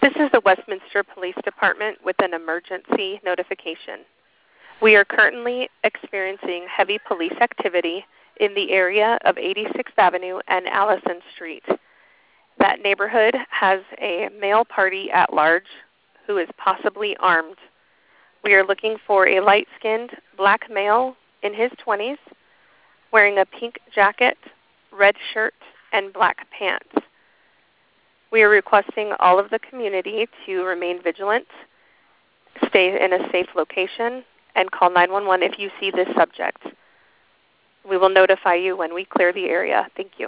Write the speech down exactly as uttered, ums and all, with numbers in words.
This is the Westminster Police Department with an emergency notification. We are currently experiencing heavy police activity in the area of eighty-sixth Avenue and Allison Street. That neighborhood has a male party at large who is possibly armed. We are looking for a light-skinned black male in his twenties wearing a pink jacket, red shirt, and black pants. We are requesting all of the community to remain vigilant, stay in a safe location, and call nine one one if you see this subject. We will notify you when we clear the area. Thank you.